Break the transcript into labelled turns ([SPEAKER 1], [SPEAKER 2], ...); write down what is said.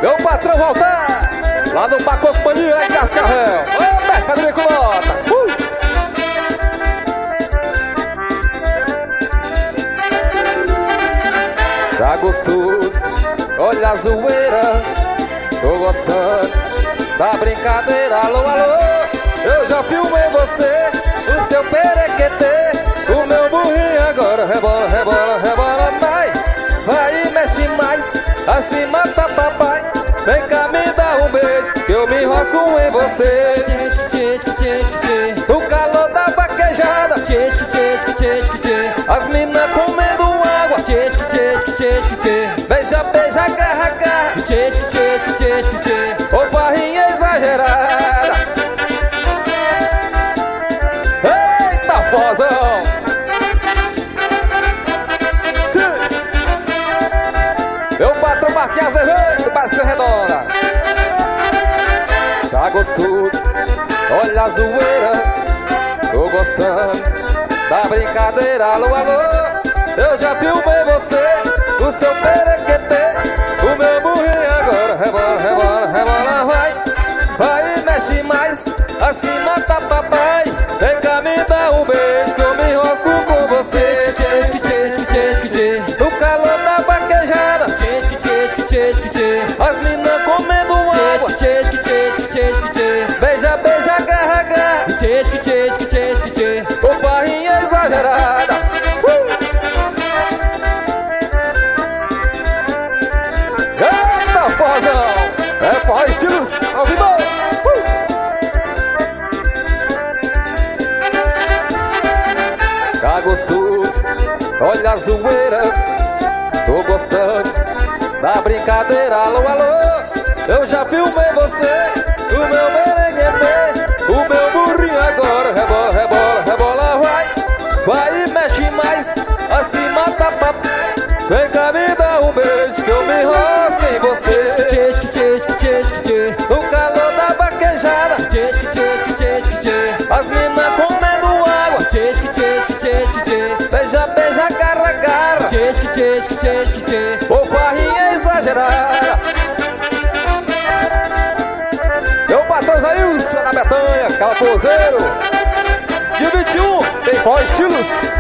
[SPEAKER 1] Meu patrão voltar lá no Pacoco Companhia, lá em Cascavel. Ô, mercadoria com nota. Tá gostoso, olha a zoeira. Tô gostando da brincadeira. Alô, alô, eu já filmei você, o seu perequetê. O meu burrinho agora rebola, rebola, rebola. Vai e mexe mais, assim mata papai. Vem cá me dá um beijo, que eu me enrosco em você. O calor da vaquejada, as minas comendo água. Beija, beija, agarra, agarra. Ô farrinha exagerada. Eita, fozão. Meu patrão Marquinhos Azevedo, Basca Redonda. Tá gostoso, olha a zoeira. Tô gostando da brincadeira. Alô, alô, eu já filmei você, o seu perequetê. O meu burrinho agora rebola, rebola, rebola. Vai e mexe mais, assim mata papai. Vem cá me dá um beijo, que eu me enrosco com você. No calor da vaquejada, as minas comendo água. Beija, beija, agarra, agarra. Ô farrinha exagerada. Eita, forrozão. É forró estilos ao vivo. Tá gostoso, olha a zoeira. Tô gostando da brincadeira. Alô, alô, eu já filmei você, o meu merenguetê. O meu burrinho agora rebola, rebola, rebola. Vai e mexe mais, assim mata papai. Vem cá me dá um beijo, que eu me enrosco em você. No calor da vaquejada, as minas comendo água. Beija, beija, agarra, agarra. Ô farrinha exagerada. Meu patrão Zailson na Betanha, Calapozeiro. Dia 21 tem forró estilos